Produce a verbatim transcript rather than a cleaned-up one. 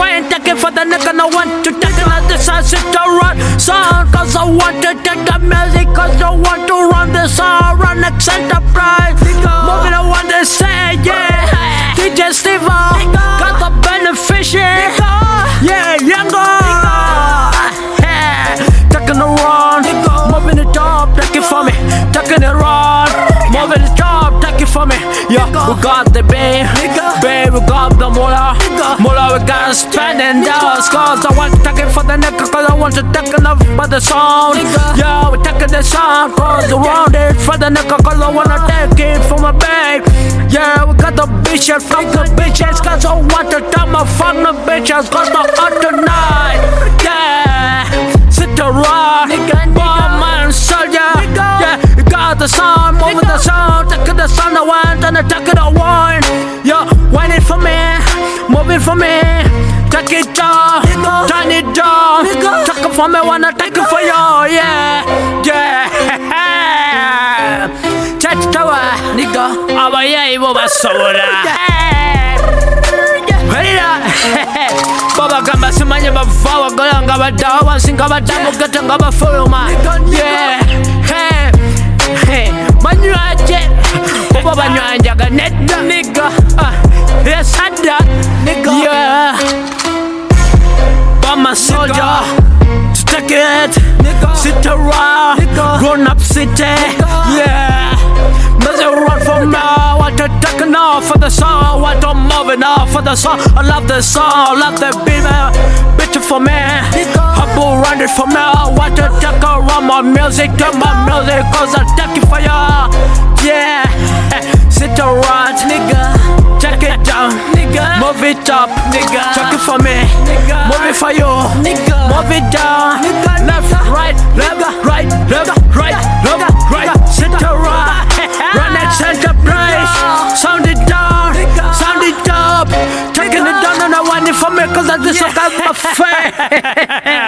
ain't taking for the nigga, no want to take another side, sit to run song. Cause I want to take the music, cause I want to run the song, run next enterprise. Moving I want to say, yeah. D J Steve, got the beneficiary. Yeah, younger. Yeah, taking the run, moving the top, take it for me. Taking it run, moving the top, take it for me. Yeah, we got the babe, babe, we got the moolah, moolah, we got spending dollars. Cause I want to take it for the nigga, cause I want to take enough for the sound. Yeah, we taking the sound, cause we want it for the nigga, cause I wanna take it for my babe. Yeah, we got the bitches, fuck the bitches, cause I want to tell my fuck the bitches, cause the hot tonight. Yeah, sit around, bomb man soldier. Yeah, you got the sound, moving the sound, taking the sound I want, and I take it I want. Yeah, whine it for me, move it for me, take it down, turn it down, take it for me, wanna take it for you. Yeah, yeah. Touch tower, nigga. Aba yeah, baba sola. Baba gamba simanye bafawa golanga badawa singa badamu gatanga bafuluma. Yeah, hey, hey, manywaje. Baba banywanja ga netta nigga. Yes, hada nigga. Yeah, Bama soldier. Take it, sit around, grown up city. Yeah. Run from now, what to take now for the song, what I'm moving now for the song. I love the song, love the beat, bitch for me. I will run it from now, what to take around my music, to my music, cause I take it for ya. Yeah, sit around, nigga, take it down, nigga, move it up, nigga, take it for me, nigga, move it for you, nigga, move it down, nigga, left, right, left, right, left, right, left, right, sit around. Run that enterprise, sound it down, sound it up, taking it down and I want it for me cause I just got my face.